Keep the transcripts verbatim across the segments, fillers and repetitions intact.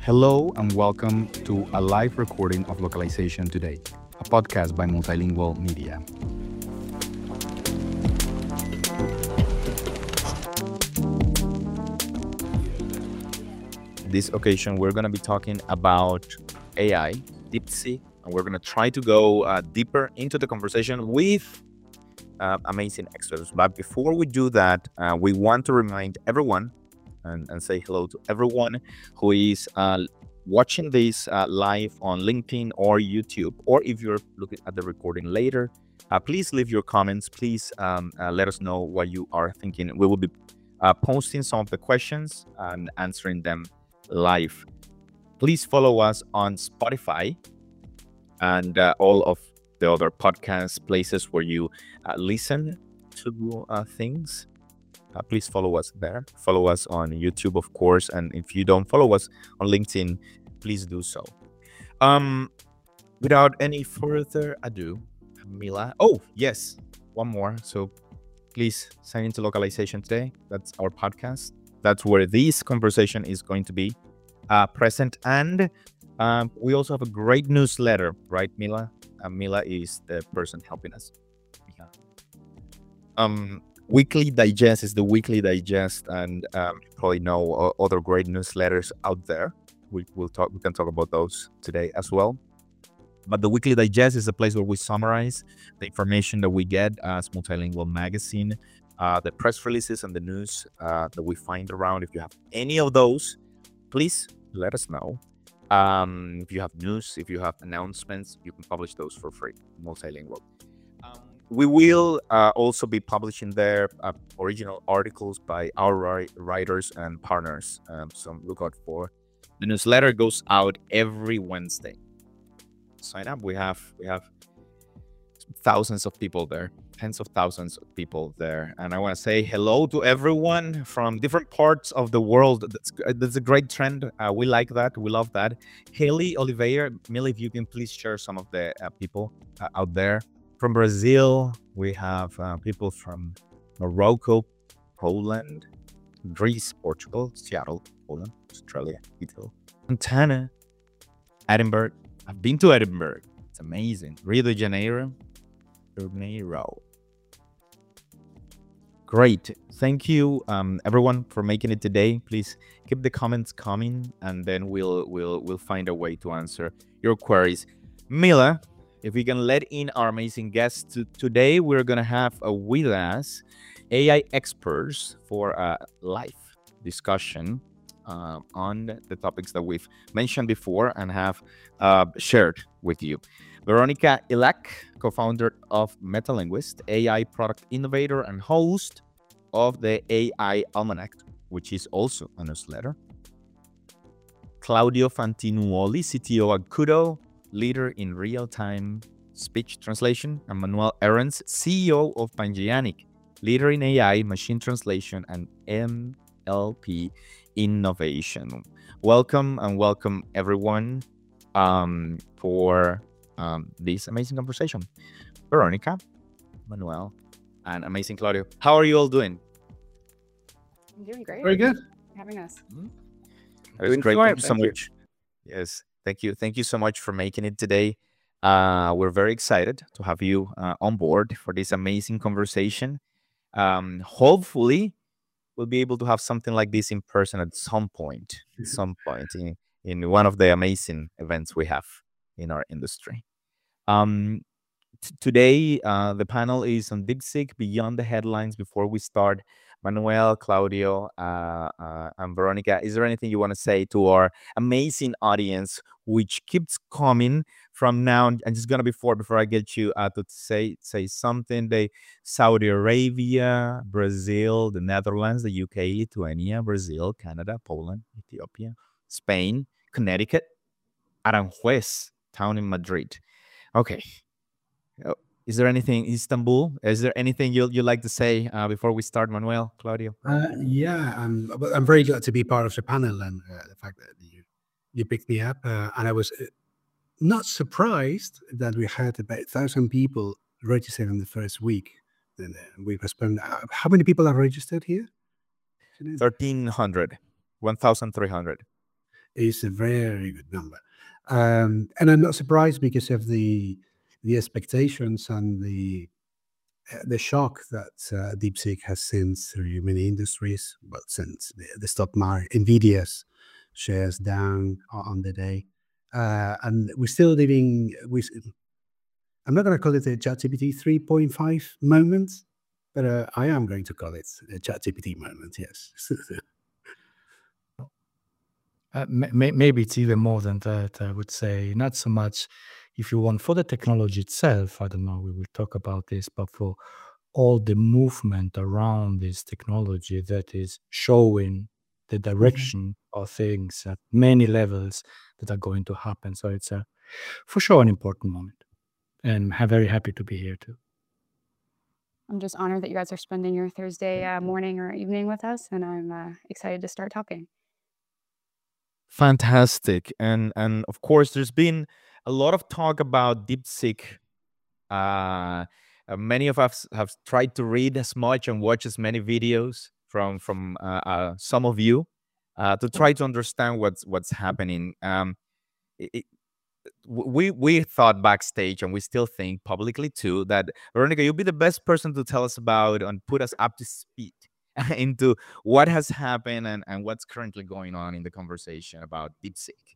Hello and welcome to a live recording of Localization Today, a podcast by Multilingual Media. This occasion, we're going to be talking about A I, DeepSeek, and we're going to try to go uh, deeper into the conversation with uh, amazing experts. But before we do that, uh, we want to remind everyone and, and say hello to everyone who is uh, watching this uh, live on LinkedIn or YouTube, or if you're looking at the recording later, uh, please leave your comments. Please um, uh, let us know what you are thinking. We will be uh, posting some of the questions and answering them live. Please follow us on Spotify and uh, all of the other podcast places where you uh, listen to uh, things. Uh, please follow us there. Follow us on YouTube, of course. And if you don't follow us on LinkedIn, please do so. Um, without any further ado, Mila. Oh, yes, one more. So please sign into Localization Today. That's our podcast. That's where this conversation is going to be uh, present. And um, we also have a great newsletter, right, Mila? Uh, Mila is the person helping us. Yeah. Um. Weekly Digest is the Weekly Digest, and um, you probably know uh, other great newsletters out there. We will talk. We can talk about those today as well. But the Weekly Digest is a place where we summarize the information that we get as Multilingual Magazine, uh, the press releases and the news uh, that we find around. If you have any of those, please let us know. Um, if you have news, if you have announcements, you can publish those for free. Multilingual. Um, We will uh, also be publishing there uh, original articles by our ri- writers and partners. Um, so look out for the newsletter. Goes out every Wednesday. Sign up. We have we have thousands of people there, tens of thousands of people there, and I want to say hello to everyone from different parts of the world. That's that's a great trend. Uh, we like that. We love that. Haley Oliveira, Millie, if you can please share some of the uh, people uh, out there. From Brazil, we have uh, people from Morocco, Poland, Greece, Portugal, Seattle, Poland, Australia, Italy, Montana, Edinburgh. I've been to Edinburgh. It's amazing. Rio de Janeiro, Janeiro. Great. Thank you, um, everyone, for making it today. Please keep the comments coming, and then we'll we'll we'll find a way to answer your queries. Mila, if we can let in our amazing guests to, today, we're going to have uh, with us A I experts for a live discussion uh, on the topics that we've mentioned before and have uh, shared with you. Veronica Ilak, co-founder of Metalinguist, A I product innovator and host of the A I Almanac, which is also a newsletter. Claudio Fantinuoli, C T O at Kudo, leader in real-time speech translation, and Manuel Ahrens, C E O of Pangeanic, leader in A I, machine translation, and M L P innovation. Welcome and welcome everyone um, for um, this amazing conversation. Veronica, Manuel, and amazing Claudio. How are you all doing? I'm doing great. Very good. Thanks for having us. Mm-hmm. That was great. Thank you so much. Yes. Thank you. Thank you so much for making it today. Uh, we're very excited to have you uh, on board for this amazing conversation. Um, hopefully, we'll be able to have something like this in person at some point, at some point in, in one of the amazing events we have in our industry. Um, t- today, uh, the panel is on DeepSeek, Beyond the Headlines. Before we start, Manuel, Claudio, uh, uh, and Veronica, is there anything you want to say to our amazing audience, which keeps coming from now? And just gonna before before I get you uh, to say say something. They Saudi Arabia, Brazil, the Netherlands, the U K, Lithuania, Brazil, Canada, Poland, Ethiopia, Spain, Connecticut, Aranjuez, town in Madrid. Okay. Is there anything, Istanbul? Is there anything you you like to say uh, before we start, Manuel, Claudio? Uh, yeah, I'm. I'm very glad to be part of the panel and uh, the fact that you you picked me up. Uh, and I was uh, not surprised that we had about a thousand people registered in the first week. And uh, we respond. Uh, how many people are registered here? thirteen hundred, one thousand three hundred. is a very good number. Um, and I'm not surprised because of the the expectations and the uh, the shock that uh, DeepSeek has sent through many industries. Well, since the, the stock market, Nvidia's shares down o- on the day, uh, and we're still living. We, s- I'm not going to call it a ChatGPT three point five moment, but uh, I am going to call it a ChatGPT moment. Yes. Uh, may- may- maybe it's even more than that, I would say. Not so much, if you want, for the technology itself. I don't know, we will talk about this, but for all the movement around this technology that is showing the direction of things at many levels that are going to happen. So it's a, for sure an important moment. And I'm very happy to be here too. I'm just honored that you guys are spending your Thursday uh, morning or evening with us, and I'm uh, excited to start talking. Fantastic. And and of course, there's been a lot of talk about DeepSeek. Uh, uh, many of us have tried to read as much and watch as many videos from from uh, uh, some of you uh, to try to understand what's what's happening. Um, it, it- w- we we thought backstage, and we still think publicly too, that Veronica, you'll be the best person to tell us about and put us up to speed into what has happened and, and what's currently going on in the conversation about DeepSeek.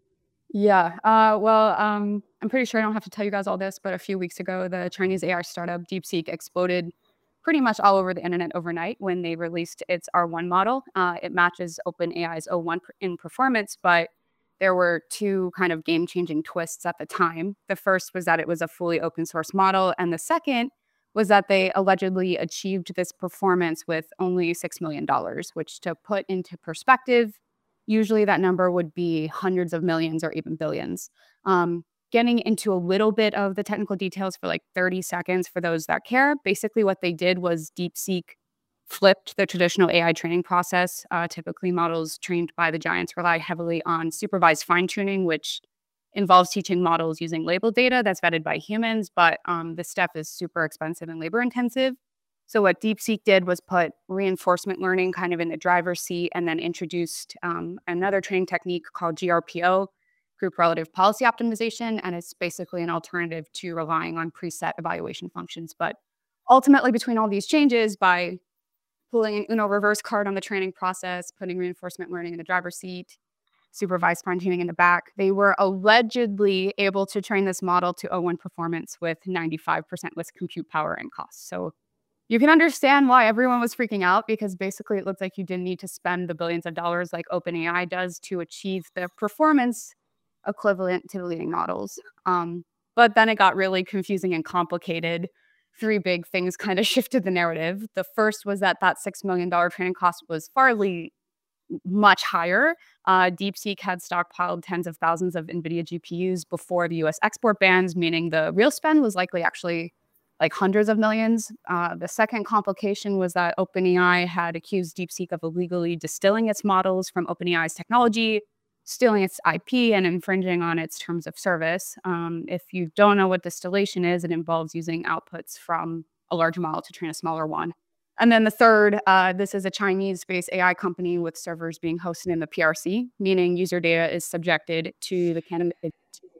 Yeah, uh, well, um, I'm pretty sure I don't have to tell you guys all this, but a few weeks ago, the Chinese A I startup DeepSeek exploded pretty much all over the internet overnight when they released its R one model. Uh, it matches OpenAI's O one per- in performance, but there were two kind of game-changing twists at the time. The first was that it was a fully open source model, and the second was that they allegedly achieved this performance with only six million dollars, which, to put into perspective, usually that number would be hundreds of millions or even billions. Um, getting into a little bit of the technical details for like thirty seconds for those that care, basically what they did was DeepSeek flipped the traditional A I training process. Uh, typically, models trained by the giants rely heavily on supervised fine tuning, which involves teaching models using labeled data that's vetted by humans. But um, this step is super expensive and labor intensive. So what DeepSeek did was put reinforcement learning kind of in the driver's seat and then introduced um, another training technique called G R P O, Group Relative Policy Optimization. And it's basically an alternative to relying on preset evaluation functions. But ultimately, between all these changes, by pulling an Uno reverse card on the training process, putting reinforcement learning in the driver's seat, supervised fine tuning in the back, they were allegedly able to train this model to O one performance with ninety-five percent less compute power and cost. So you can understand why everyone was freaking out, because basically it looked like you didn't need to spend the billions of dollars like OpenAI does to achieve the performance equivalent to the leading models. Um, but then it got really confusing and complicated. Three big things kind of shifted the narrative. The first was that that six million dollars training cost was farly much higher. Uh, DeepSeek had stockpiled tens of thousands of NVIDIA G P Us before the U S export bans, meaning the real spend was likely actually like hundreds of millions. Uh, the second complication was that OpenAI had accused DeepSeek of illegally distilling its models from OpenAI's technology, stealing its I P, and infringing on its terms of service. Um, if you don't know what distillation is, it involves using outputs from a large model to train a smaller one. And then the third, uh, this is a Chinese-based A I company with servers being hosted in the P R C, meaning user data is subjected to the candidate.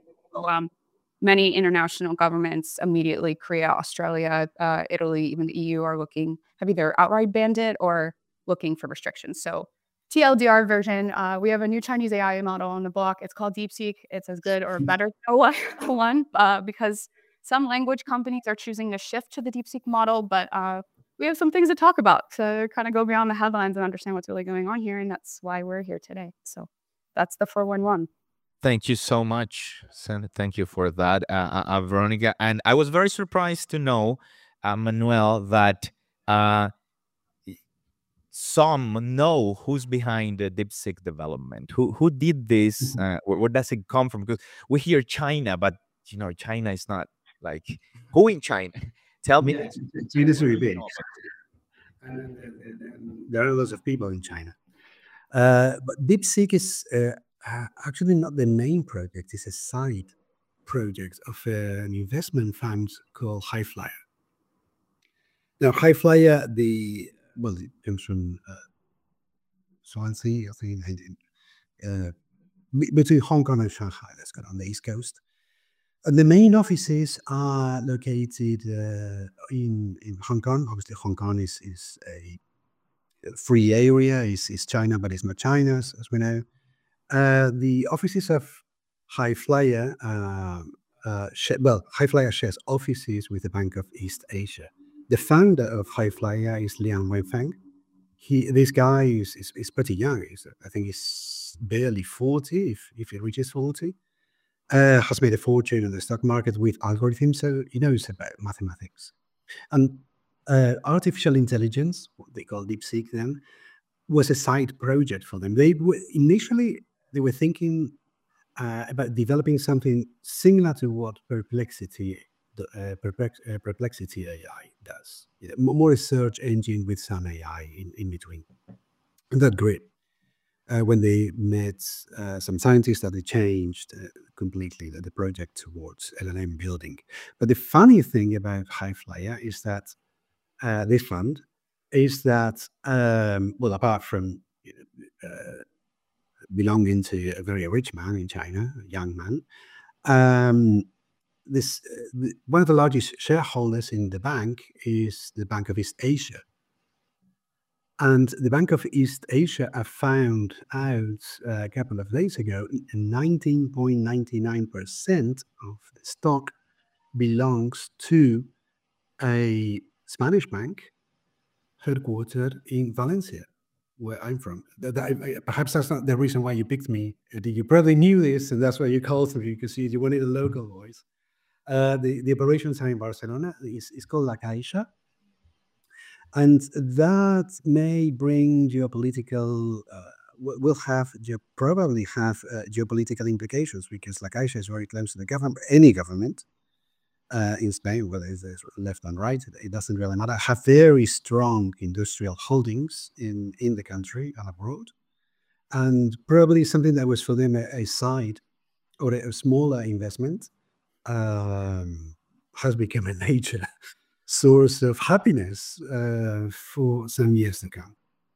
Um, many international governments immediately, Korea, Australia, uh, Italy, even the E U, are looking, have either outright banned it or looking for restrictions. So T L D R version, uh, we have a new Chinese A I model on the block. It's called DeepSeek. It's as good or better than the one uh, because some language companies are choosing to shift to the DeepSeek model, but uh, we have some things to talk about to kind of go beyond the headlines and understand what's really going on here. And that's why we're here today. So that's the four one one. Thank you so much, Sen. Thank you for that, uh, uh, uh, Veronica. And I was very surprised to know, uh, Manuel, that uh, some know who's behind the DeepSeek development. Who who did this? Uh, where, where does it come from? Because we hear China, but you know, China is not like who in China. Tell me. Yeah, China is very big. And, and, and, and there are lots of people in China. Uh, but DeepSeek is uh, uh, actually not the main project. It's a side project of uh, an investment fund called Highflyer. Now, Highflyer, the well, it comes from uh, Swansea, I think. Uh, be- between Hong Kong and Shanghai. Let's go on the East Coast. And the main offices are located uh, in in Hong Kong. Obviously, Hong Kong is is a free area. Is is China, but it's not China, as, as we know. Uh, the offices of High Flyer, uh, uh, sh- well, High Flyer shares offices with the Bank of East Asia. The founder of High Flyer is Liang Wenfeng. He, this guy is, is, is pretty young. He's, I think he's barely forty, if, if he reaches forty. Uh, has made a fortune in the stock market with algorithms, so he knows about mathematics. And uh, artificial intelligence, what they call DeepSeek then, was a side project for them. They were initially they were thinking uh, about developing something similar to what Perplexity, the, uh, Perplex, uh, Perplexity A I does. You know, m- more a search engine with some A I in, in between. And that's great. Uh, when they met uh, some scientists, that they changed uh, completely the, the project towards L L M building. But the funny thing about High Flyer is that uh, this fund is that, um, well, apart from you know, uh, belonging to a very rich man in China, a young man, um, this uh, the, one of the largest shareholders in the bank is the Bank of East Asia. And the Bank of East Asia have found out uh, a couple of days ago nineteen point nine nine percent of the stock belongs to a Spanish bank headquartered in Valencia, where I'm from. That, that- perhaps that's not the reason why you picked me. Uh, You probably knew this, and that's why you called me, because you, you wanted a local voice. Uh, the, the operations are in Barcelona. It's, it's called La Caixa. And that may bring geopolitical, uh, w- will have, geo- probably have uh, geopolitical implications, because La Caixa is very close to the government, any government uh, in Spain, whether it's it's left and right, it it doesn't really matter, have very strong industrial holdings in, in the country and abroad. And probably something that was for them a, a side or a, a smaller investment um, has become a major source of happiness uh, for some years to come.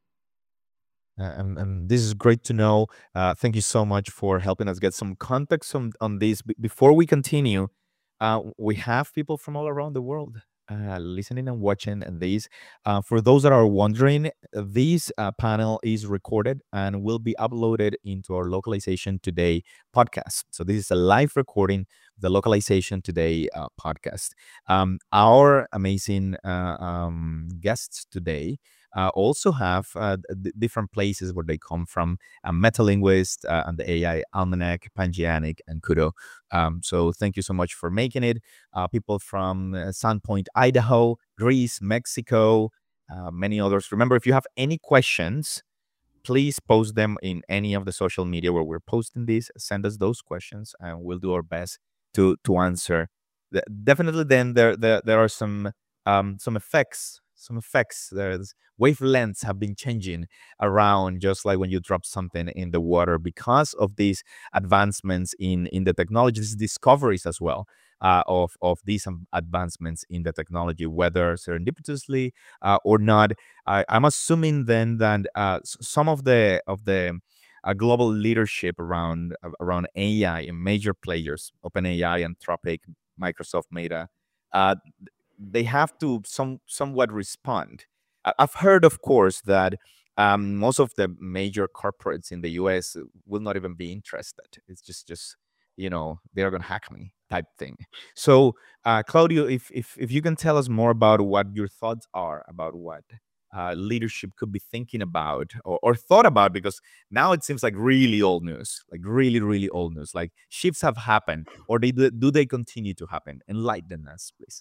Uh, and, and this is great to know. Uh, thank you so much for helping us get some context on, on this. Be- before we continue, uh, we have people from all around the world uh, listening and watching and these. Uh, for those that are wondering, uh, this uh, panel is recorded and will be uploaded into our Localization Today podcast. So this is a live recording of the Localization Today uh, podcast. Um, our amazing uh, um, guests today uh, also have uh, d- different places where they come from: uh, Metalinguist uh, and the A I Almanac, Pangeanic, and Kudo. Um, so thank you so much for making it. Uh, people from uh, Sandpoint, Idaho, Greece, Mexico, uh, many others. Remember, if you have any questions, please post them in any of the social media where we're posting this. Send us those questions, and we'll do our best to to answer. The- definitely, then there there there are some um some effects. Some effects. There's wavelengths have been changing around, just like when you drop something in the water, because of these advancements in in the technology, these discoveries as well uh, of of these um, advancements in the technology, whether serendipitously uh, or not. I, I'm assuming then that uh, s- some of the of the uh, global leadership around uh, around A I and major players, OpenAI, Anthropic, Microsoft, Meta, uh, they have to some somewhat respond. I- I've heard, of course, that um, most of the major corporates in the U S will not even be interested. It's just just you know they're gonna hack me type thing. So, uh, Claudio, if if if you can tell us more about what your thoughts are about what uh, leadership could be thinking about or, or thought about, because now it seems like really old news, like really really old news. Like shifts have happened, or they do, do they continue to happen? Enlighten us, please.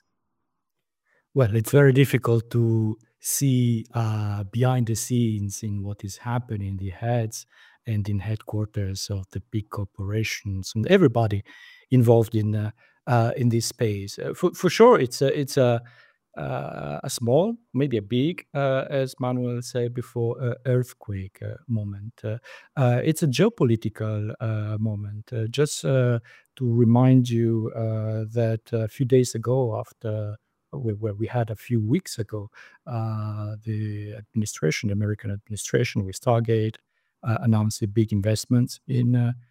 Well, it's very difficult to see uh, behind the scenes in what is happening in the heads and in headquarters of the big corporations and everybody involved in uh, uh, in this space. Uh, for, for sure, it's a it's a uh, a small, maybe a big, uh, as Manuel said before, uh, earthquake uh, moment. Uh, uh, it's a geopolitical uh, moment. Uh, just uh, to remind you uh, that a few days ago, after where, where we had a few weeks ago, uh, the administration, the American administration with Stargate, uh, announced a big investment in uh,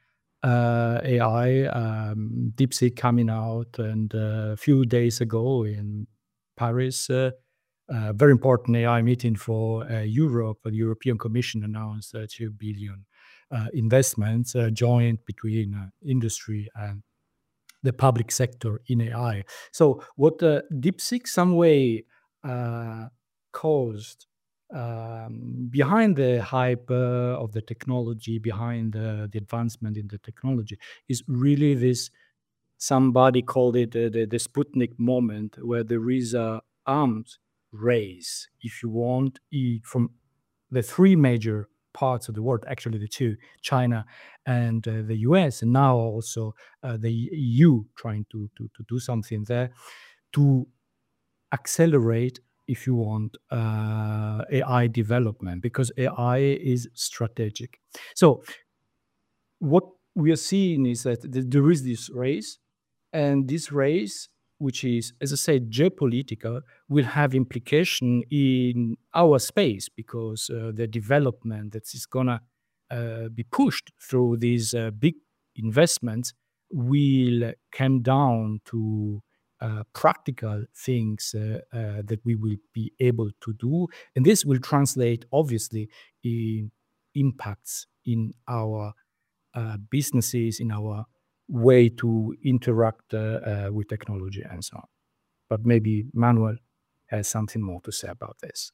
uh, A I, um, DeepSeek coming out, and uh, a few days ago in Paris, uh, a very important A I meeting for uh, Europe. The European Commission announced uh, two billion uh, investments uh, joint between uh, industry and the public sector in A I. So what uh, DeepSeek some way uh, caused um, behind the hype uh, of the technology, behind uh, the advancement in the technology, is really this. Somebody called it uh, the, the Sputnik moment, where there is a arms race, if you want, i- from the three major parts of the world, actually the two, China and uh, the U S, and now also uh, the E U trying to, to, to do something there to accelerate, if you want, uh, A I development, because A I is strategic. So what we are seeing is that th- there is this race, and this race, which is, as I said, geopolitical, will have implication in our space, because uh, the development that is gonna uh, be pushed through these uh, big investments will come down to uh, practical things uh, uh, that we will be able to do, and this will translate obviously in impacts in our uh, businesses, in our way to interact uh, uh, with technology and so on. But maybe Manuel has something more to say about this.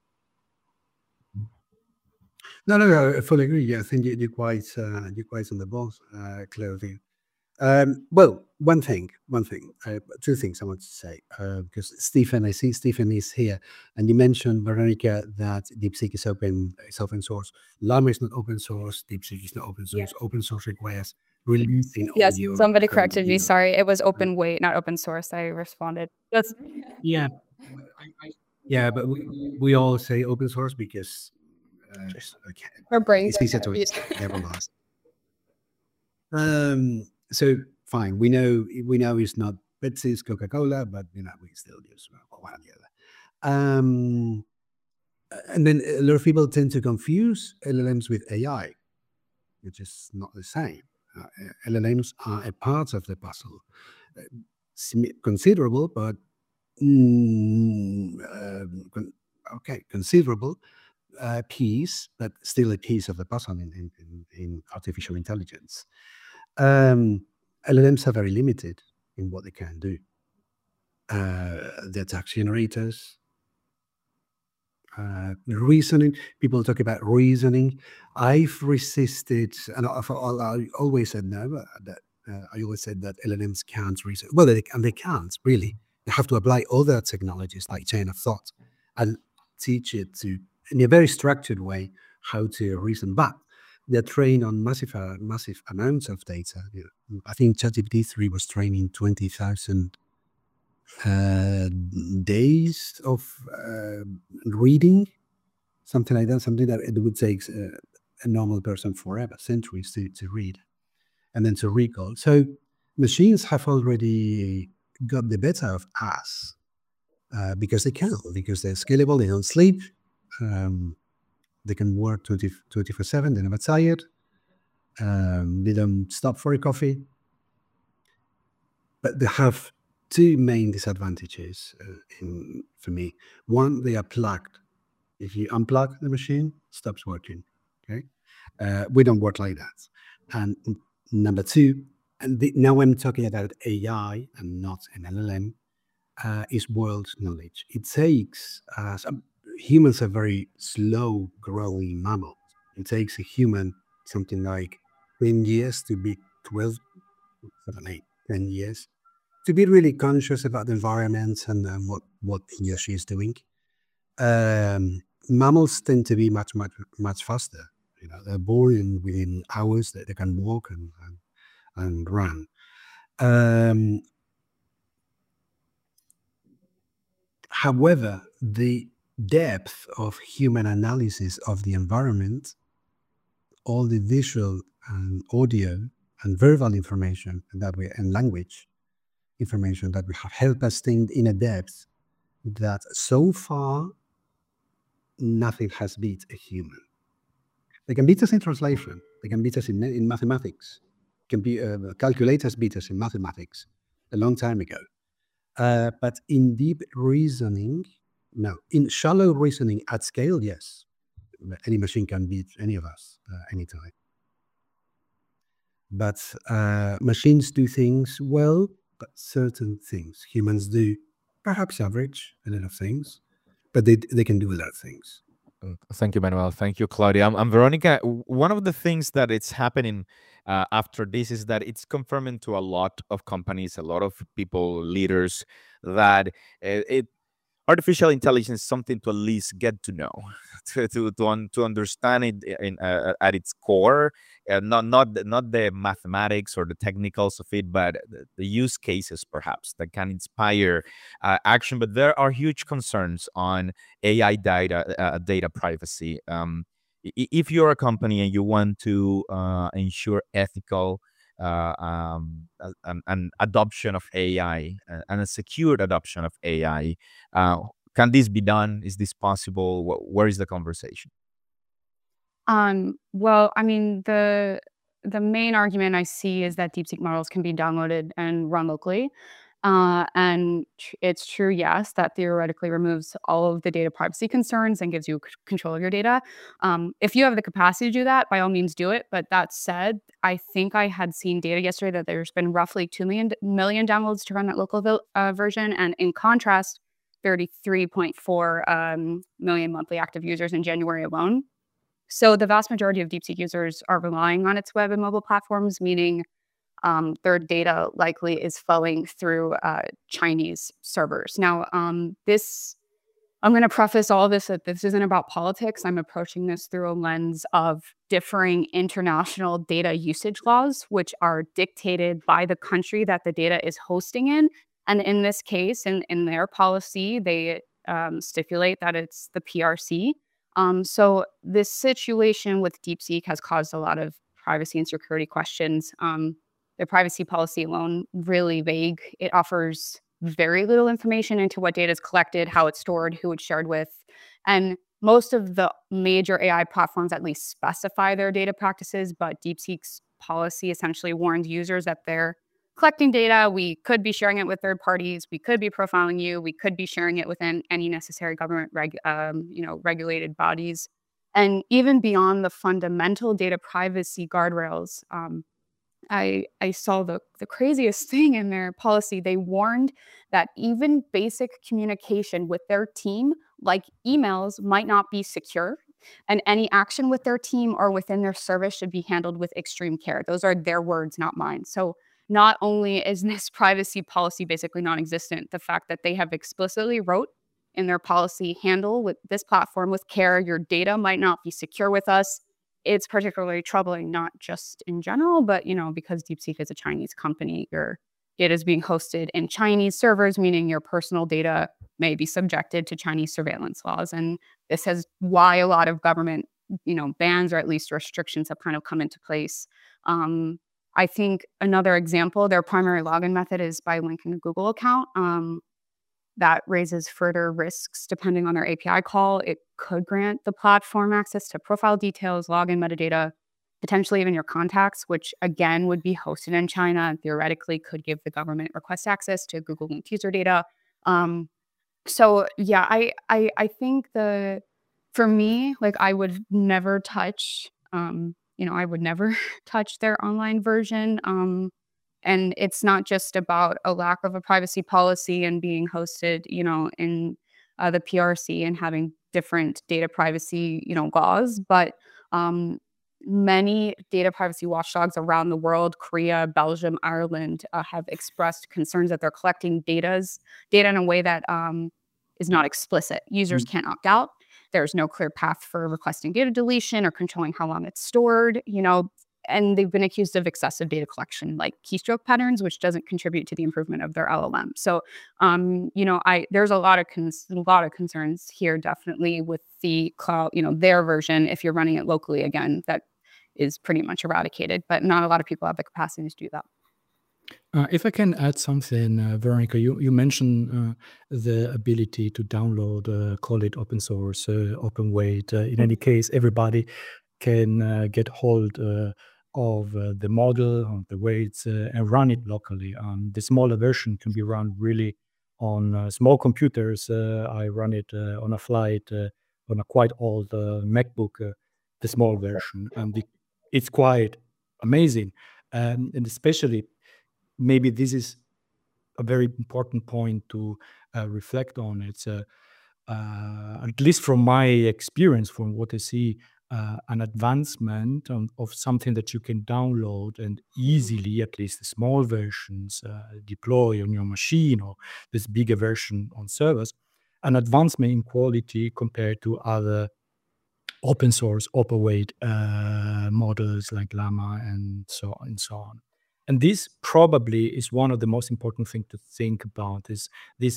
No, no, I fully agree. Yeah, I think you- you're quite, uh, you're quite on the ball, uh, Claudia. Um, well, one thing, one thing, uh, two things I want to say, uh, because Stephen, I see Stephen is here, and you mentioned, Veronica, that DeepSeek is open, is open source. Llama is not open source. DeepSeek is not open Yeah. source. Open source requires releasing all Yes, your somebody code, corrected you me. know. Sorry, it was open weight, not open source. I responded. That's Yeah, yeah, but we, we all say open source because uh, okay, her brains. it's easier to everyone. Um, so fine, we know we know it's not Pepsi, it's Coca-Cola, but you know we still use one or the other. Um, and then a lot of people tend to confuse L L Ms with A I, which is not the same. Uh, L L Ms are a part of the puzzle, uh, simi- considerable, but mm, um, con- okay, considerable uh, piece, but still a piece of the puzzle in, in, in, in artificial intelligence. Um, L L Ms are very limited in what they can do. Uh, they're text generators, uh, reasoning. People talk about reasoning. I've resisted, and I've, I always said no. uh, That uh, I always said that L L Ms can't reason. Well, they, and they can't really. They have to apply other technologies like chain of thought and teach it to, in a very structured way, how to reason. But they're trained on massive, uh, massive amounts of data. You know, I think ChatGPT three was trained in twenty thousand uh, days of uh, reading, something like that, something that it would take uh, a normal person forever, centuries to, to read and then to recall. So machines have already got the better of us uh, because they can, because they're scalable, they don't sleep, um, they can work twenty-four seven, they're never tired, um, they don't stop for a coffee. But they have two main disadvantages uh, in, for me. One, they are plugged. If you unplug the machine, it stops working. Okay, uh, we don't work like that. And n- number two, and the, now I'm talking about A I and not an L L M, uh, is world knowledge. It takes uh, some, humans are very slow growing mammals. It takes a human something like ten years to be twelve, seven, eight, ten years to be really conscious about the environment and um, what what he or she is doing. Um, mammals tend to be much much much faster. You know, they're born in, within hours that they can walk and and, and run. Um, however, the depth of human analysis of the environment, all the visual and audio and verbal information that we and language information that we have helped us think in a depth that so far nothing has beat a human. They can beat us in translation. They can beat us in, in mathematics. computer uh, calculators beat us in mathematics a long time ago. Uh, but in deep reasoning, no. In shallow reasoning at scale, yes. Any machine can beat any of us uh, anytime. But uh, machines do things well, but certain things. Humans do perhaps average a lot of things, but they they can do a lot of things. Uh, Thank you, Manuel. Thank you, Claudia. I'm, I'm Veronica. W- One of the things that it's happening uh, after this is that it's confirming to a lot of companies, a lot of people, leaders, that uh, it artificial intelligence is something to at least get to know, to to to, un, to understand it in, uh, at its core, uh, not not the, not the mathematics or the technicals of it, but the, the use cases perhaps that can inspire uh, action. But there are huge concerns on A I data uh, data privacy. Um, i- i- if you're a company and you want to uh, ensure ethical uh, um, a- an, an adoption of A I uh, and a secured adoption of A I. Uh, can this be done? Is this possible? Wh- where is the conversation? Um, well, I mean, the the main argument I see is that DeepSeek models can be downloaded and run locally. Uh, and tr- it's true, yes, that theoretically removes all of the data privacy concerns and gives you c- control of your data. Um, if you have the capacity to do that, by all means do it. But that said, I think I had seen data yesterday that there's been roughly two million, d- million downloads to run that local vil- uh, version. And in contrast, thirty-three point four um, million monthly active users in January alone. So the vast majority of DeepSeek users are relying on its web and mobile platforms, meaning um, their data likely is flowing through uh, Chinese servers. Now, um, this I'm going to preface all of this that this isn't about politics. I'm approaching this through a lens of differing international data usage laws, which are dictated by the country that the data is hosting in. And in this case, in, in their policy, they um, stipulate that it's the P R C. Um, so this situation with DeepSeek has caused a lot of privacy and security questions. Um, the privacy policy alone, really vague. It offers very little information into what data is collected, how it's stored, who it's shared with. And most of the major A I platforms at least specify their data practices, but DeepSeek's policy essentially warns users that they're collecting data. We could be sharing it with third parties. We could be profiling you. We could be sharing it within any necessary government reg, um, you know, regulated bodies. And even beyond the fundamental data privacy guardrails, um, I I saw the the craziest thing in their policy. They warned that even basic communication with their team, like emails, might not be secure, and any action with their team or within their service should be handled with extreme care. Those are their words, not mine. So not only is this privacy policy basically non-existent, the fact that they have explicitly wrote in their policy, handle with this platform with care. Your data might not be secure with us. It's particularly troubling, not just in general, but, you know, because DeepSeek is a Chinese company, your data is being hosted in Chinese servers, meaning your personal data may be subjected to Chinese surveillance laws. And this is why a lot of government, you know, bans or at least restrictions have kind of come into place. Um, I think another example, their primary login method is by linking a Google account. Um, that raises further risks depending on their A P I call. It could grant the platform access to profile details, login metadata, potentially even your contacts, which again would be hosted in China and theoretically could give the government request access to Google linked user data. Um, so yeah, I, I I think the for me, like I would never touch, um, you know, I would never touch their online version. Um, and it's not just about a lack of a privacy policy and being hosted, you know, in uh, the P R C and having different data privacy, you know, laws, but um, many data privacy watchdogs around the world, Korea, Belgium, Ireland, uh, have expressed concerns that they're collecting data's data in a way that um, is not explicit. Users can't opt out. There's no clear path for requesting data deletion or controlling how long it's stored. You know, and they've been accused of excessive data collection, like keystroke patterns, which doesn't contribute to the improvement of their L L M. So, um, you know, I there's a lot of cons- a lot of concerns here, definitely with the cloud, you know, their version. If you're running it locally, again, that is pretty much eradicated, but not a lot of people have the capacity to do that. Uh, if I can add something, uh, Veronica, you, you mentioned uh, the ability to download, uh, call it open source, uh, open weight. Uh, in any case, everybody can uh, get hold uh, of uh, the model, of the weights, uh, and run it locally. Um, the smaller version can be run really on uh, small computers. Uh, I run it uh, on a flight uh, on a quite old uh, MacBook, uh, the small version, and the, it's quite amazing. Um, and especially, maybe this is a very important point to uh, reflect on. It's uh, uh, at least from my experience, from what I see, uh, an advancement on, of something that you can download and easily, at least the small versions, uh, deploy on your machine, or this bigger version on servers, an advancement in quality compared to other open source, open weight uh, models like Llama and so and so on. And this probably is one of the most important things to think about, is this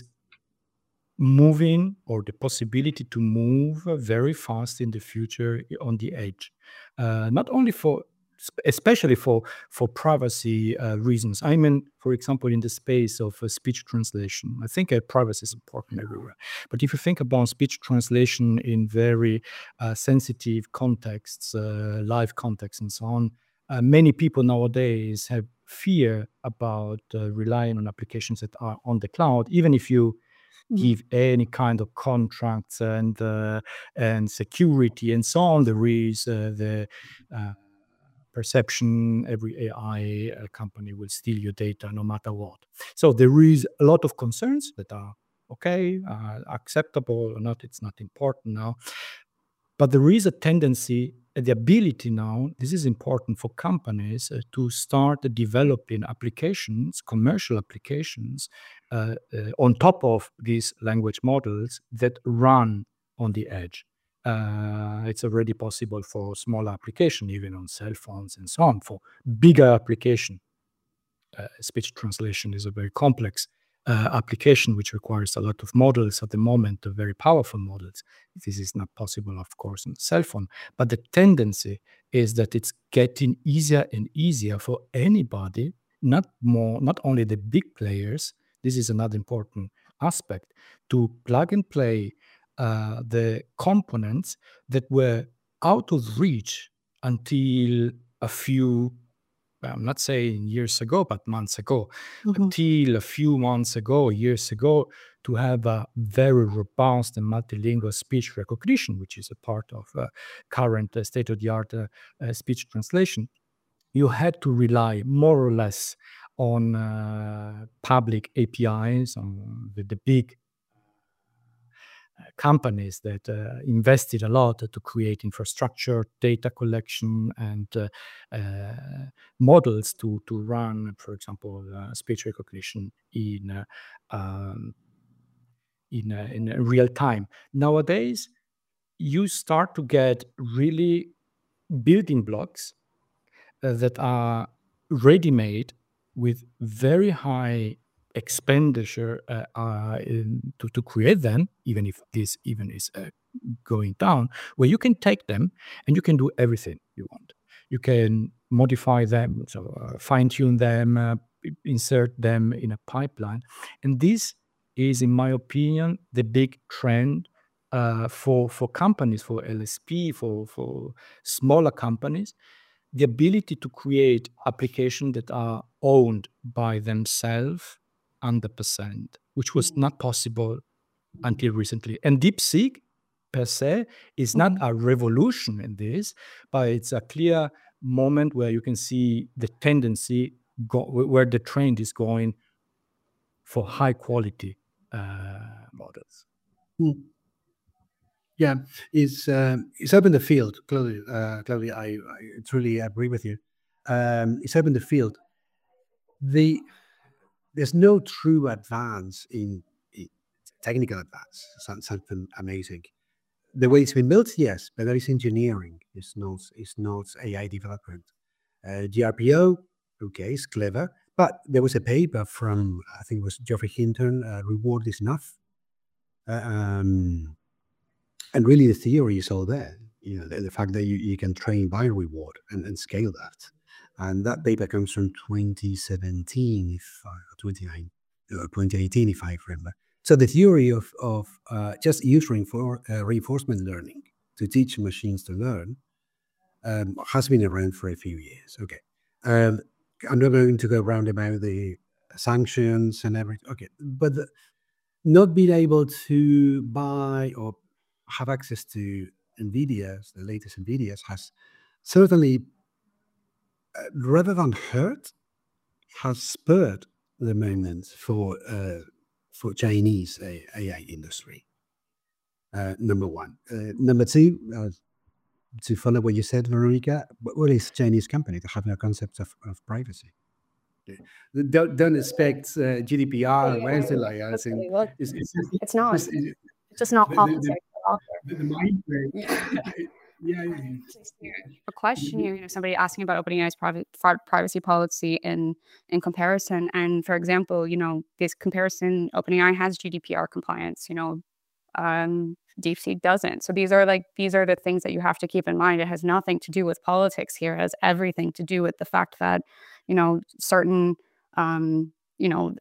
moving, or the possibility to move very fast in the future on the edge, uh, not only for, especially for for privacy uh, reasons. I mean, for example, in the space of uh, speech translation, I think uh, privacy is important everywhere. But if you think about speech translation in very uh, sensitive contexts, uh, live contexts, and so on, uh, many people nowadays have fear about uh, relying on applications that are on the cloud, even if you give any kind of contracts and uh, and security and so on. There is uh, the uh, perception every A I uh, company will steal your data no matter what. So there is a lot of concerns that are okay, uh, acceptable or not. It's not important now. But there is a tendency, uh, the ability now, this is important for companies uh, to start developing applications, commercial applications, uh, uh, on top of these language models that run on the edge. Uh, it's already possible for small application, even on cell phones and so on. For bigger application, uh, speech translation is a very complex uh, application which requires a lot of models at the moment, of very powerful models. This is not possible, of course, on a cell phone. But the tendency is that it's getting easier and easier for anybody, not more, not only the big players. This is another important aspect, to plug and play uh, the components that were out of reach until a few, I'm not saying years ago, but months ago, Mhm. until a few months ago, years ago, to have a very robust and multilingual speech recognition, which is a part of uh, current uh, state-of-the-art uh, uh, speech translation. You had to rely more or less on uh, public A P Is, on the, the big uh, companies that uh, invested a lot to create infrastructure, data collection, and uh, uh, models to to run, for example, uh, speech recognition in uh, um, in uh, in uh, real time. Nowadays, you start to get really building blocks uh, that are ready-made with very high expenditure uh, uh, in- to, to create them, even if this even is uh, going down, where you can take them and you can do everything you want. You can modify them, so uh, fine-tune them, uh, i- insert them in a pipeline. And this is, in my opinion, the big trend uh, for, for companies, for L S P, for, for smaller companies, the ability to create applications that are owned by themselves one hundred percent, which was not possible until recently. And DeepSeek per se is not Mhm. a revolution in this, but it's a clear moment where you can see the tendency go, where the trend is going for high quality uh, models. Mm. Yeah, it's um, it's opened the field. Clearly, uh, clearly, I, I truly agree with you. Um, it's opened the field. The There's no true advance in, in technical advance. some- Something amazing. The way it's been built, yes, but there is engineering. It's not. It's not A I development. Uh, G R P O, okay, it's clever. But there was a paper from, I think it was Geoffrey Hinton, uh, Reward is Enough. Uh, um, and really the theory is all there. You know, the, the fact that you, you can train by reward and, and scale that. And that paper comes from twenty seventeen, if uh, twenty-nine, uh, twenty eighteen, if I remember. So the theory of, of uh, just using for uh, reinforcement learning to teach machines to learn um, has been around for a few years. Okay. Um, I'm not going to go round about the sanctions and everything. Okay. But the, not being able to buy or have access to NVIDIA's, the latest NVIDIA's, has certainly, uh, rather than hurt, has spurred the moment for uh, for Chinese A I industry. Uh, number one. Uh, number two, uh, to follow what you said, Veronica, what what is Chinese company to have no concept of, of privacy? Don't, don't expect uh, G D P R or anything like that. It's, in, Look, it's, it's, it's not. it's, it's, It's just not the, politics the, at all. the, the mind frame. Yeah, yeah, yeah. A question here, you know, somebody asking about OpenAI's private pri- privacy policy in in comparison. And for example, you know, this comparison, OpenAI has G D P R compliance, you know, um, DeepSeek doesn't. So these are like, these are the things that you have to keep in mind. It has nothing to do with politics here. It has everything to do with the fact that, you know, certain, um, you know,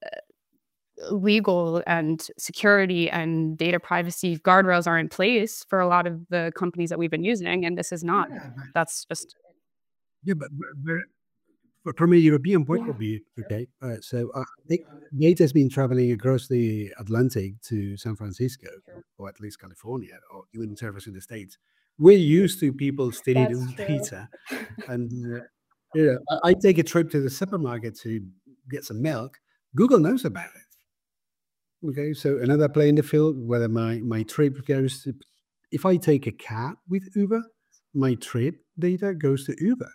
legal and security and data privacy guardrails are in place for a lot of the companies that we've been using, and this is not. Yeah, but, That's just yeah, but, but, but from a European point of view, okay, uh, so I think Gates has been traveling across the Atlantic to San Francisco, or at least California, or even service in the States. We're used to people stealing That's true. data. And, uh, yeah, I, I take a trip to the supermarket to get some milk. Google knows about it. Okay, so another play in the field, whether my, my trip goes to, if I take a cab with Uber, my trip data goes to Uber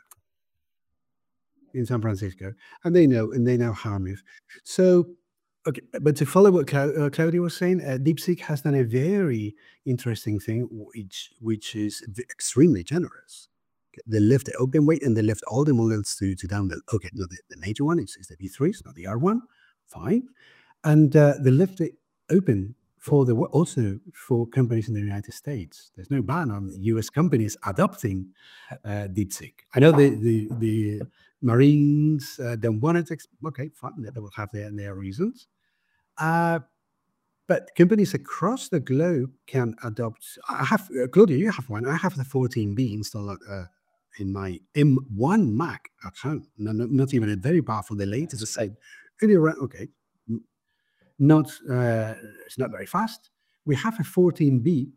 in San Francisco, and they know, and they know how I move. So, okay, but to follow what Clau- uh, Claudia was saying, uh, DeepSeek has done a very interesting thing, which which is v- extremely generous. They left the open weight and they left all the models to, to download. Okay, no, the, the major one is, is the V three, it's not the R one, fine. And uh, they left it open for the also for companies in the United States. There's no ban on U S companies adopting uh, DeepSeek. I know the the, the Marines uh, don't want it. Ex- okay, fine, they will have their, their reasons. Uh, but companies across the globe can adopt. I have uh, Claudia, you have one. I have the fourteen B installed uh, in my M one Mac at home. No, no, not even a very powerful. The latest, the same. Okay. Not uh, it's not very fast. We have a fourteen B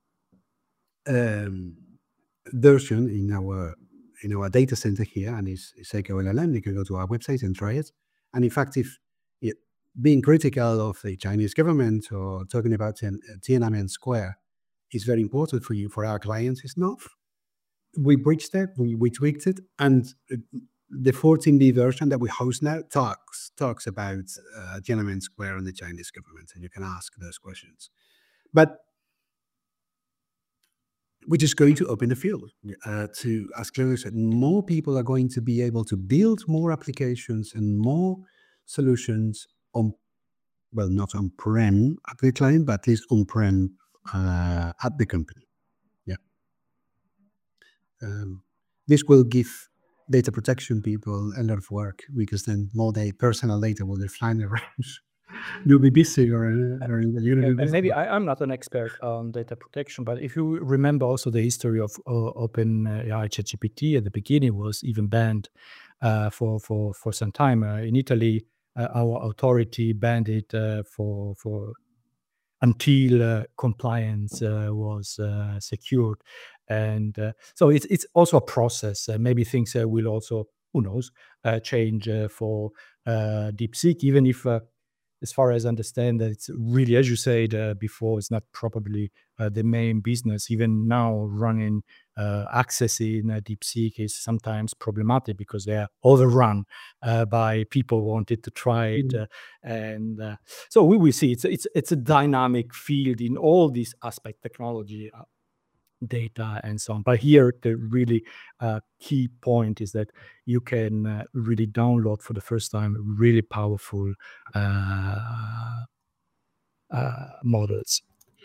um, version in our in our data center here, and it's, it's Echo L L M. You can go to our website and try it. And in fact, if it, being critical of the Chinese government or talking about Tiananmen Square is very important for you, for our clients, it's not. We breached it, we, we tweaked it, and the fourteen B version that we host now talks talks about uh, Tiananmen Square and the Chinese government, and you can ask those questions. But we're just going to open the field uh, to, as Claudia said, more people are going to be able to build more applications and more solutions on, well, not on-prem at the client, but at least on-prem uh, at the company. Yeah. Um, this will give data protection people a lot of work, because then more their personal data will be flying around. You'll be busy, or, or you're Yeah, gonna do and maybe this. I, I'm not an expert on data protection, but if you remember also the history of uh, OpenAI ChatGPT at the beginning was even banned uh, for for for some time. Uh, in Italy, uh, our authority banned it uh, for for until uh, compliance uh, was uh, secured, and uh, so it's it's also a process. Uh, maybe things uh, will also, who knows, uh, change uh, for uh, DeepSeek, even if. Uh, as far as I understand, that it's really, as you said uh, before, it's not probably uh, the main business. Even now, running uh, accessing uh, DeepSeek is sometimes problematic because they are overrun uh, by people who wanted to try it, uh, and uh, so we will see. It's it's it's a dynamic field in all these aspects, technology, uh, data, and so on. But here, the really uh, key point is that you can uh, really download for the first time really powerful uh, uh, models.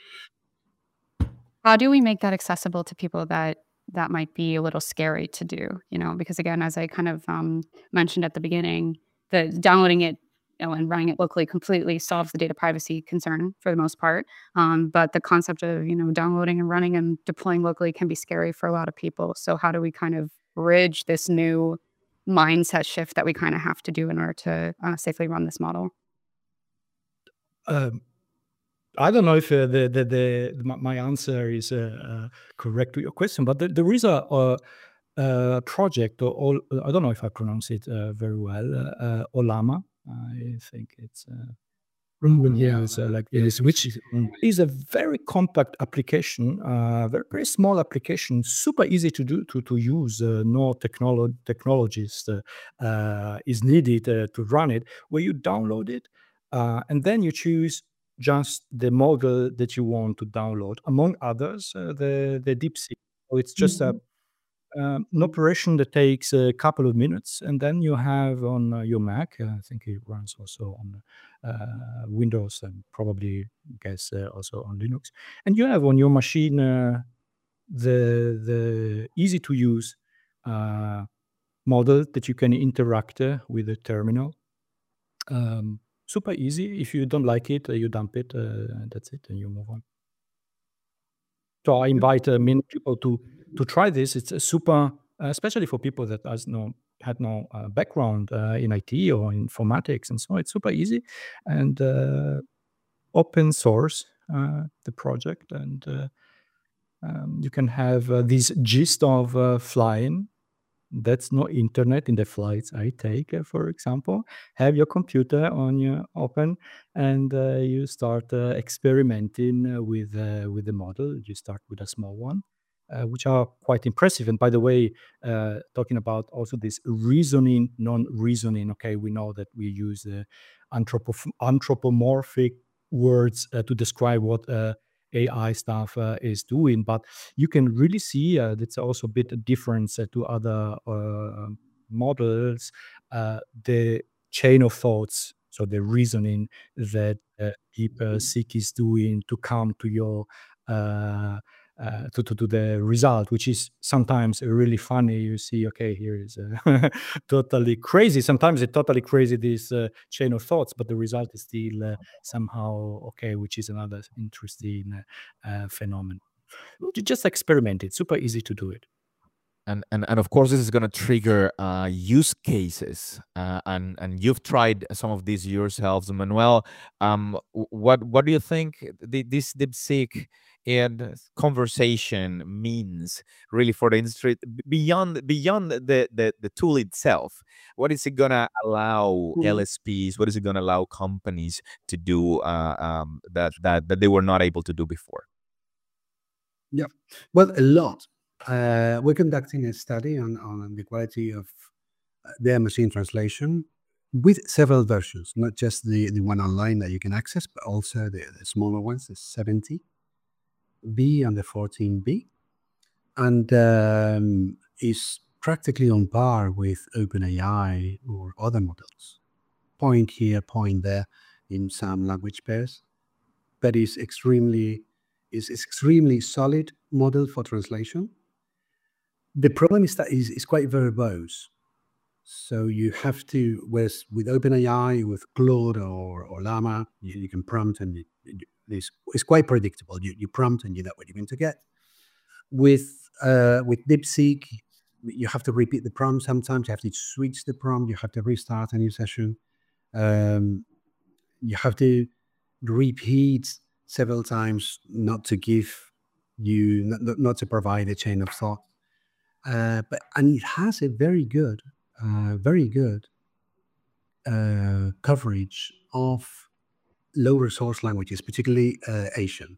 how do we make that accessible to people that that might be a little scary to do? You know, because again, as I kind of um, mentioned at the beginning, the downloading it you know, and running it locally completely solves the data privacy concern for the most part. Um, but the concept of, you know, downloading and running and deploying locally can be scary for a lot of people. So how do we kind of bridge this new mindset shift that we kind of have to do in order to uh, safely run this model? Um, I don't know if uh, the, the the my my answer is uh, uh, correct to your question, but there, there is a, a, a project, or, or I don't know if I pronounce it uh, very well, uh, uh, Ollama. I think it's uh, proven here is uh, like this, which is, is a very compact application, uh, very very small application, super easy to do to to use. Uh, no technolo- technologies uh, uh, is needed uh, to run it. Where you download it, uh, and then you choose just the model that you want to download, among others, uh, the the DeepSeek. So it's just a um, an operation that takes a couple of minutes, and then you have on uh, your Mac. Uh, I think it runs also on uh, Windows and probably, guess, uh, also on Linux. And you have on your machine uh, the the easy to use uh, model that you can interact uh, with the terminal. Um, super easy. If you don't like it, uh, you dump it. Uh, and that's it, and you move on. So I invite uh, many people to to try this. It's a super, uh, especially for people that has no had no uh, background uh, in I T or informatics, and so it's super easy and uh, open source uh, the project, and uh, um, you can have uh, this gist of uh, flying. That's no internet in the flights I take, uh, for example. Have your computer on your open, and uh, you start uh, experimenting uh, with uh, with the model. You start with a small one, uh, which are quite impressive. And by the way, uh, talking about also this reasoning, non-reasoning. Okay, we know that we use uh, anthropo- anthropomorphic words uh, to describe what uh, A I stuff uh, is doing, but you can really see uh, that's also a bit a difference uh, to other uh, models, uh, the chain of thoughts, so the reasoning that uh, DeepSeek is doing to come to your uh, uh, to, to, to the result, which is sometimes really funny. You see, okay, here is uh, totally crazy. Sometimes it's totally crazy, this uh, chain of thoughts, but the result is still uh, somehow okay, which is another interesting uh, uh, phenomenon. You just experiment it. Super easy to do it. And, and and of course, this is going to trigger uh, use cases, uh, and and you've tried some of these yourselves, Manuel. Um, w- what what do you think the, this DeepSeek and conversation means really for the industry b- beyond beyond the the, the tool itself? What is it going to allow Mhm. L S Ps? What is it going to allow companies to do uh, um, that that that they were not able to do before? Yeah, well, a lot. Uh, we're conducting a study on, on the quality of uh, their machine translation with several versions, not just the, the one online that you can access, but also the, the smaller ones, the seventy B and the fourteen B. And um, is practically on par with OpenAI or other models. Point here, point there in some language pairs, but is extremely is is extremely solid model for translation. The problem is that is is quite verbose. So you have to, whereas with OpenAI, with Claude or, or Llama, you, you can prompt and you, you, it's, it's quite predictable. You, you prompt and you know what you're going to get. With uh, with DeepSeek, you have to repeat the prompt sometimes. You have to switch the prompt. You have to restart a new session. Um, you have to repeat several times not to give you, not, not- not to provide a chain of thought. Uh, but and it has a very good, uh, very good uh, coverage of low resource languages, particularly uh, Asian.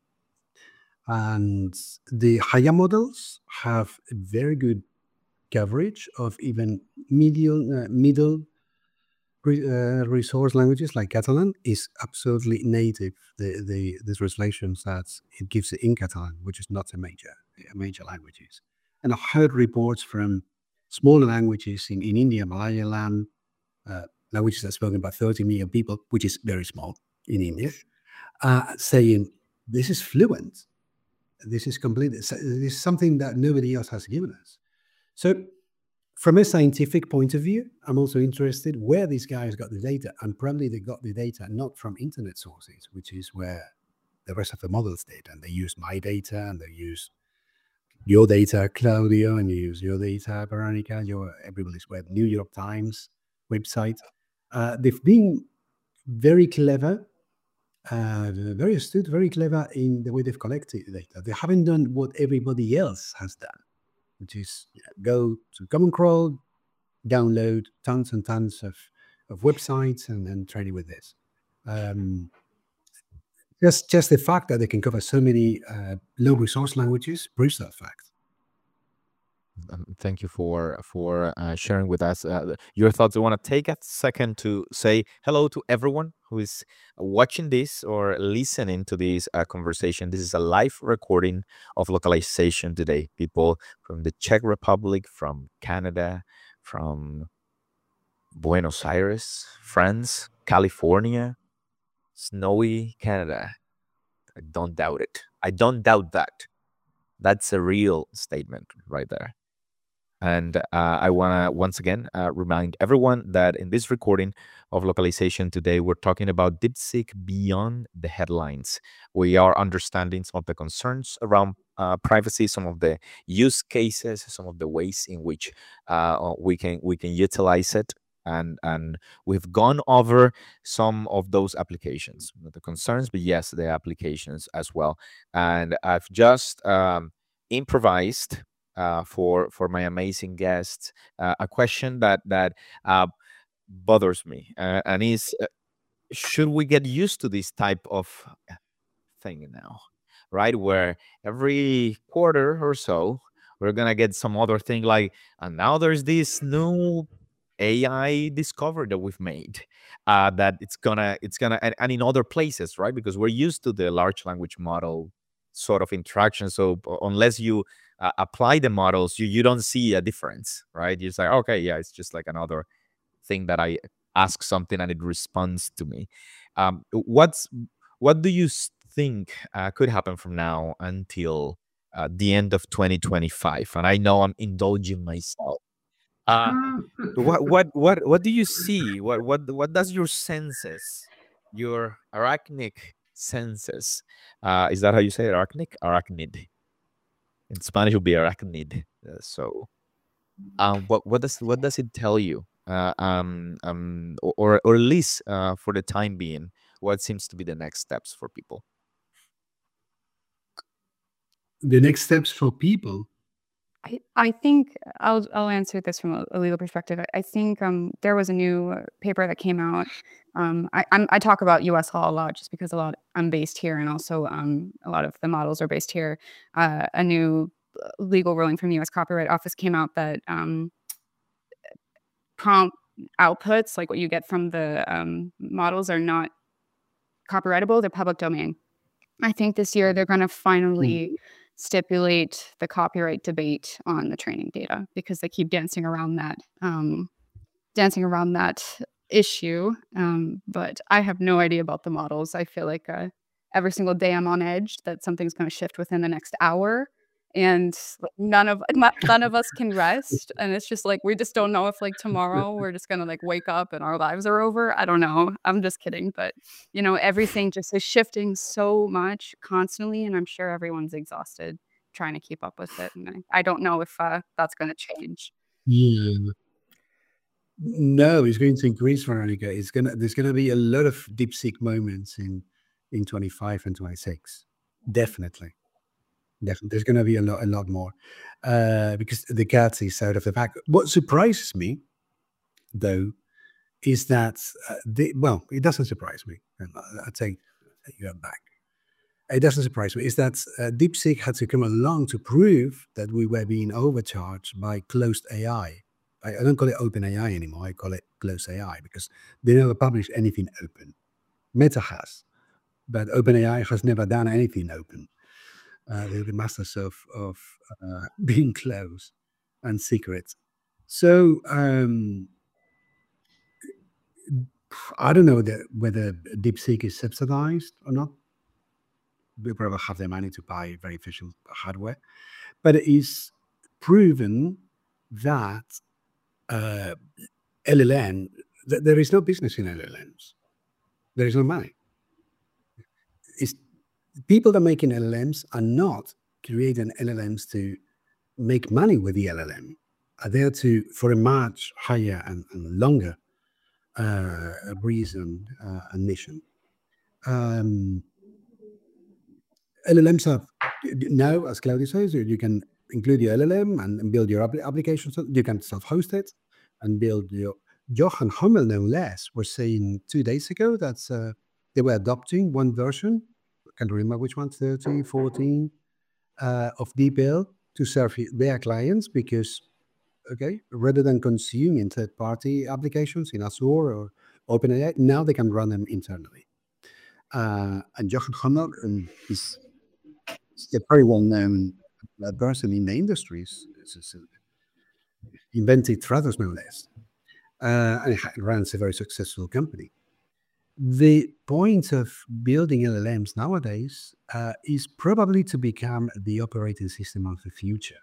And the higher models have a very good coverage of even medial, uh, middle re- uh, resource languages like Catalan is absolutely native. The the the translations that it gives in Catalan, which is not a major a major languages. And I've heard reports from smaller languages in, in India, Malayalam, uh, languages that are spoken by thirty million people, which is very small in India, uh, saying this is fluent. This is complete. This is something that nobody else has given us. So from a scientific point of view, I'm also interested where these guys got the data, and probably they got the data not from internet sources, which is where the rest of the models did, and they use my data, and they use your data, Claudio, and you use your data, Veronica, your everybody's web, New York Times website. Uh, they've been very clever, uh, very astute, very clever in the way they've collected the data. They haven't done what everybody else has done, which is you know, go to Common Crawl, download tons and tons of, of websites, and then train it with this. Um, just, just the fact that they can cover so many uh, low resource languages proves that fact. Um, thank you for for uh, sharing with us uh, your thoughts. I want to take a second to say hello to everyone who is watching this or listening to this uh, conversation. This is a live recording of Localization today. People from the Czech Republic, from Canada, from Buenos Aires, France, California, snowy Canada. I don't doubt it. I don't doubt that. That's a real statement right there. And uh, I want to once again uh, remind everyone that in this recording of Localization today, we're talking about DeepSeek beyond the headlines. We are understanding some of the concerns around uh, privacy, some of the use cases, some of the ways in which uh, we can we can utilize it. And, and we've gone over some of those applications, not the concerns, but yes, the applications as well. And I've just um, improvised Uh, for for my amazing guests, uh, a question that that uh, bothers me, uh, and is: uh, should we get used to this type of thing now, right? Where every quarter or so we're gonna get some other thing like, and now there's this new A I discovery that we've made uh, that it's gonna it's gonna and, and in other places, right? Because we're used to the large language model sort of interaction, so unless you Uh, apply the models, you you don't see a difference, right? You're just like, okay, yeah, it's just like another thing that I ask something and it responds to me. Um, what's what do you think uh, could happen from now until uh, the end of twenty twenty-five? And I know I'm indulging myself. Uh, what what what what do you see? What what what does your senses, your arachnic senses? Uh, is that how you say it? Arachnic, arachnid. In Spanish, would be arachnid. Uh, so, um, what what does what does it tell you? Uh, um, um, or or at least uh, for the time being, what seems to be the next steps for people? The next steps for people. I, I think I'll I'll answer this from a, a legal perspective. I, I think um, there was a new paper that came out. Um, I I'm, I talk about U S law a lot just because a lot I'm based here, and also um, a lot of the models are based here. Uh, a new legal ruling from the U S Copyright Office came out that um, prompt outputs, like what you get from the um, models, are not copyrightable. They're public domain. I think this year they're going to finally mm. stipulate the copyright debate on the training data, because they keep dancing around that, um, dancing around that issue. Um, but I have no idea about the models. I feel like uh, every single day I'm on edge that something's going to shift within the next hour, and none of none of us can rest. And it's just like, we just don't know if like tomorrow we're just going to like wake up and our lives are over. I don't know. I'm just kidding. But, you know, everything just is shifting so much constantly. And I'm sure everyone's exhausted trying to keep up with it. And I, I don't know if uh, that's going to change. Yeah. No, it's going to increase, Veronica. It's gonna there's gonna be a lot of DeepSeek moments in in twenty-five and twenty-six. Definitely. Definitely. There's gonna be a lot a lot more. Uh, because the cat is out of the bag. What surprises me, though, is that uh, the, well, it doesn't surprise me. I'd say you're back. It doesn't surprise me. Is that uh, DeepSeek had to come along to prove that we were being overcharged by closed A I. I, I don't call it open A I anymore. I call it closed A I, because they never publish anything open. Meta has, but OpenAI has never done anything open. Uh, they're the masters of of uh, being closed and secret. So um, I don't know that whether DeepSeek is subsidized or not. We probably have the money to buy very efficient hardware, but it is proven that uh, L L M, th- there is no business in L L Ms. There is no money. It's, people that are making L L Ms are not creating L L Ms to make money with the L L M. Are there to for a much higher and, and longer uh, reason uh, and mission. Um, L L Ms have now, as Claudio says, you you can include your L L M and, and build your appli- application. So you can self-host it and build your. Johan Hummel, no less, was saying two days ago that uh, they were adopting one version. I can't remember which one, thirteen, fourteen, uh, of DeepL to serve hi- their clients because, okay, rather than consuming third-party applications in Azure or OpenAI, now they can run them internally. Uh, and Jochen Hummel um, is, is a very well-known uh, person in the industries. It's, it's, uh, invented Trados, no less, uh, and ha- runs a very successful company. The point of building L L Ms nowadays uh, is probably to become the operating system of the future.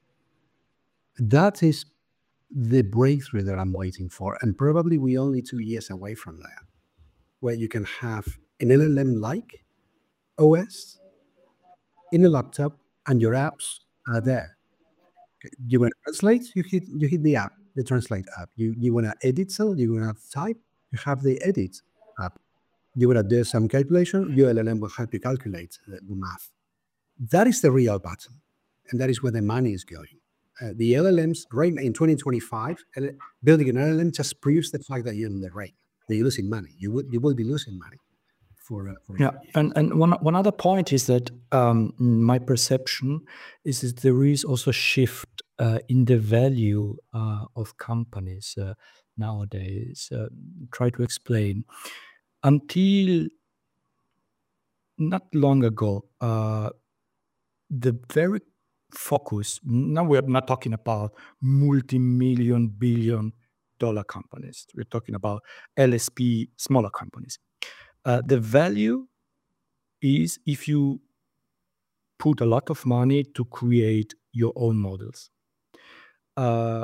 That is the breakthrough that I'm waiting for, and probably we're only two years away from that, where you can have an L L M-like O S in a laptop, and your apps are there. You want to translate, you hit you hit the app, the translate app. You you want to edit cell, you want to type, you have the edit app. You want to do some calculation, your L L M will help you calculate the, the math. That is the real button, and that is where the money is going. Uh, the L L Ms right in twenty twenty-five, L- building an L L M just proves the fact that you're in the right, that you're losing money. You would you will be losing money for uh, for Yeah, and and one one other point is that um, my perception is that there is also a shift uh, in the value uh, of companies uh, nowadays. Uh, try to explain. Until not long ago, uh, the very focus. Now we're not talking about multi-million, billion dollar companies. We're talking about L S P, smaller companies. Uh, the value is if you put a lot of money to create your own models. Uh,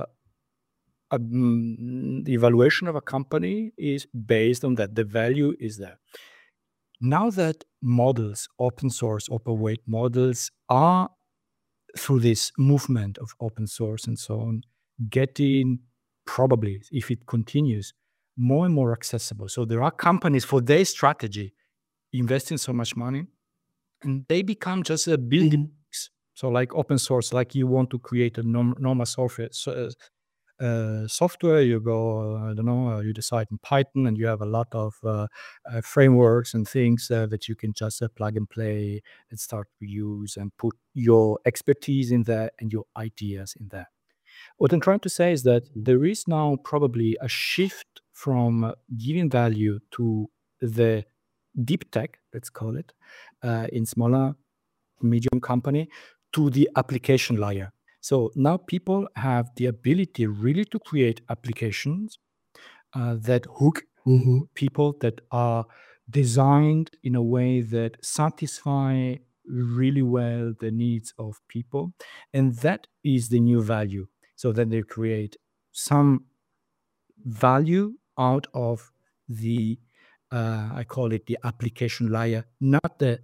um, the evaluation of a company is based on that. The value is there. Now that models, open source, open weight models are through this movement of open source and so on, getting probably, if it continues, more and more accessible. So there are companies for their strategy investing so much money, and they become just a building blocks. So like open source, like you want to create a norm, normal software, so, uh, software, you go, uh, I don't know, uh, you decide in Python, and you have a lot of uh, uh, frameworks and things uh, that you can just uh, plug and play and start to use and put your expertise in there and your ideas in there. What I'm trying to say is that there is now probably a shift from uh, giving value to the deep tech, let's call it, uh, in smaller, medium company, to the application layer. So now people have the ability really to create applications uh, that hook Mhm. people, that are designed in a way that satisfy really well the needs of people. And that is the new value. So then they create some value out of the, uh, I call it the application layer, not the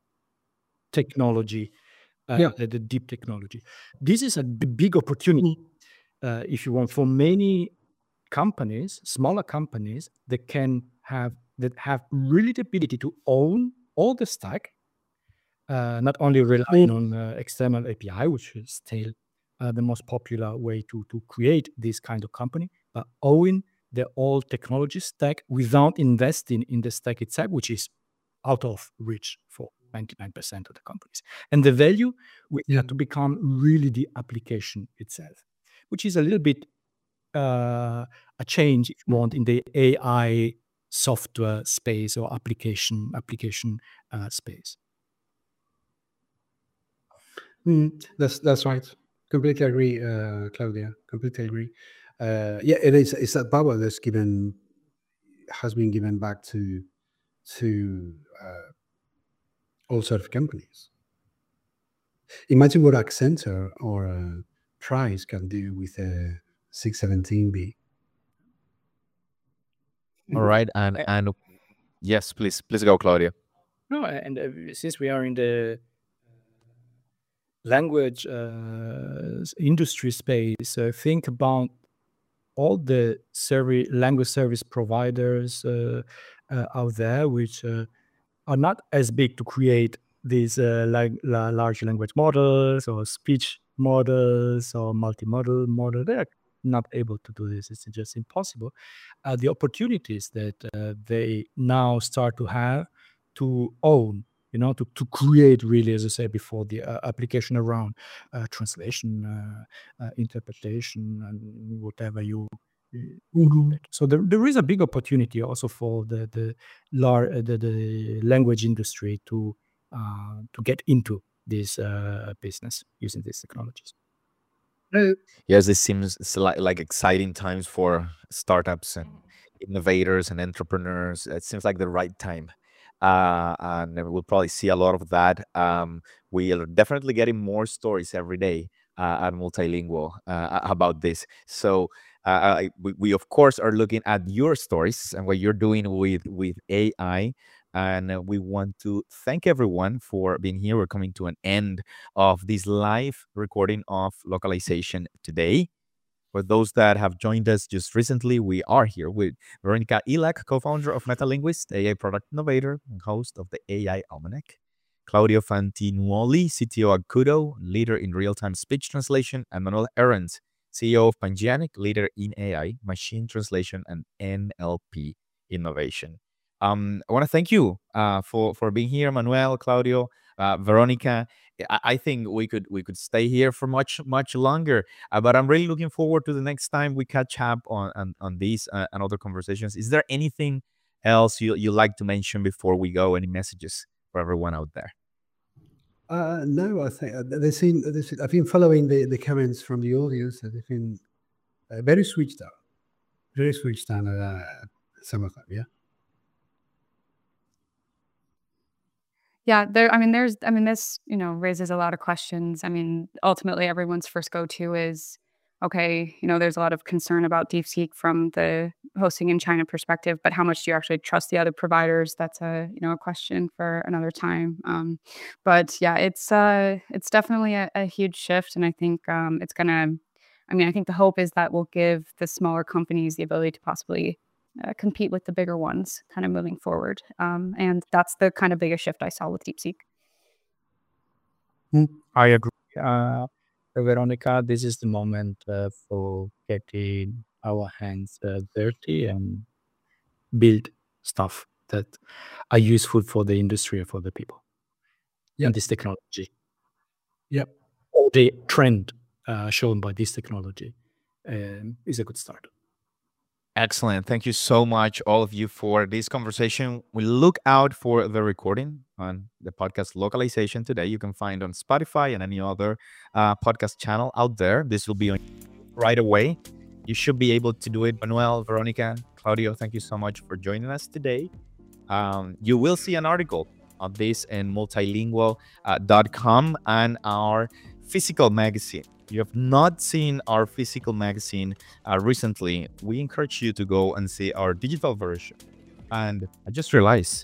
technology, uh, Yeah. the, the deep technology. This is a b- big opportunity, uh, if you want, for many companies, smaller companies that can have that have really the ability to own all the stack, uh, not only relying on uh, external A P I, which is still uh, the most popular way to to create this kind of company, but own the old technology stack without investing in the stack itself, which is out of reach for ninety-nine percent of the companies. And the value will Yeah. have to become really the application itself, which is a little bit uh, a change, if you want, in the A I software space or application application uh, space. Mm, that's that's right. Completely agree, uh, Claudia. Completely agree. Uh, yeah, it is. It's that power that's given has been given back to to uh, all sort of companies. Imagine what Accenture or uh, Price can do with a six seventeen B. All right, and Uh, and yes, please, please go, Claudio. No, and uh, since we are in the language uh, s- industry space, uh, think about all the service language service providers uh, uh, out there, which uh, are not as big to create these uh, like la- large language models or speech models or multimodal model. They're not able to do this. It's just impossible. Uh, the opportunities that uh, they now start to have to own, you know, to, to create really, as I said before, the uh, application around uh, translation, uh, uh, interpretation, and whatever you. Mhm. So there, there is a big opportunity also for the the, lar- uh, the, the language industry to uh, to get into this uh, business using these technologies. Uh, Yes, this seems it's like, like exciting times for startups and innovators and entrepreneurs. It seems like the right time. Uh, and we'll probably see a lot of that. Um, we are definitely getting more stories every day uh, at Multilingual uh, about this. So uh, I, we, we, of course, are looking at your stories and what you're doing with, with A I. And uh, we want to thank everyone for being here. We're coming to an end of this live recording of localization today. For those that have joined us just recently, we are here with Veronica Ilac, co-founder of Metalinguist, A I product innovator and host of the A I Almanac. Claudio Fantinuoli, C T O at Kudo, leader in real-time speech translation, and Manuel Ahrens, C E O of Pangianic, leader in A I, machine translation, and N L P innovation. Um, I want to thank you uh, for for being here, Manuel, Claudio, uh, Veronica. I, I think we could we could stay here for much much longer, uh, but I'm really looking forward to the next time we catch up on on, on these uh, and other conversations. Is there anything else you you like to mention before we go? Any messages for everyone out there? uh, no, I think uh, they seem. They seem- I've been following the, the comments from the audience. And they've been uh, very switched on, very switched on. Uh, some of them, yeah. Yeah, there I mean, there's I mean, this, you know, raises a lot of questions. I mean, ultimately, everyone's first go-to is, okay, you know, there's a lot of concern about DeepSeek from the hosting in China perspective, but how much do you actually trust the other providers? That's a, you know, a question for another time. Um, but yeah, it's uh, it's definitely a, a huge shift, and I think um, it's gonna. I mean, I think the hope is that will give the smaller companies the ability to possibly uh, compete with the bigger ones kind of moving forward. Um, and that's the kind of biggest shift I saw with DeepSeek. I agree. Uh, Veronica, this is the moment uh, for getting our hands uh, dirty and build stuff that are useful for the industry and for the people in Yep. this technology. Yep. Or the trend uh, shown by this technology um, is a good start. Excellent. Thank you so much, all of you, for this conversation. We look out for the recording on the podcast Localization today. You can find on Spotify and any other uh, podcast channel out there. This will be on right away. You should be able to do it. Manuel, Veronica, Claudio, thank you so much for joining us today. Um, you will see an article on this in multilingual dot com and our physical magazine. You have not seen our physical magazine uh, recently, we encourage you to go and see our digital version. And I just realized,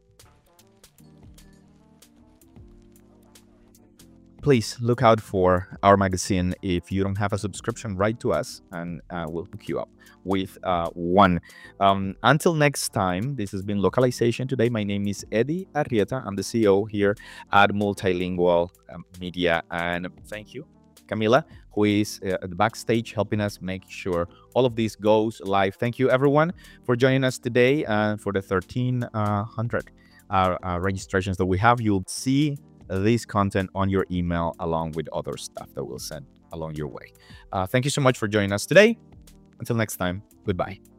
please look out for our magazine. If you don't have a subscription, write to us and uh, we'll hook you up with uh, one. Um, until next time, this has been Localization Today. My name is Eddie Arrieta. I'm the C E O here at Multilingual um, Media. And thank you, Camila, who is uh, at the backstage helping us make sure all of this goes live. Thank you, everyone, for joining us today and for the thirteen hundred uh, uh, registrations that we have. You'll see this content on your email along with other stuff that we'll send along your way. Uh, thank you so much for joining us today. Until next time, goodbye.